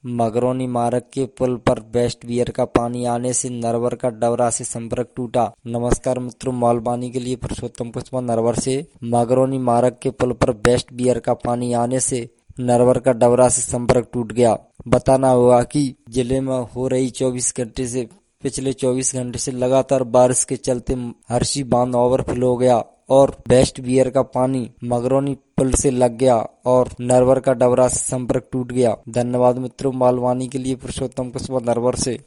मगरौनी मार्ग के पुल पर वेस्ट वियर का पानी आने से नरवर का डबरा से संपर्क टूटा। नमस्कार मित्रों, मालवानी के लिए पुरुषोत्तम पुष्पा नरवर से। मगरौनी मार्ग के पुल पर वेस्ट वियर का पानी आने से नरवर का डबरा से संपर्क टूट गया। बताना होगा कि जिले में हो रही पिछले 24 घंटे से लगातार बारिश के चलते हर्षी बांध ओवरफ्लो हो गया और वेस्ट वियर का पानी मगरौनी पुल से लग गया और नरवर का डबरा से संपर्क टूट गया। धन्यवाद मित्रों, मालवानी के लिए पुरुषोत्तम पुष्पा नरवर से।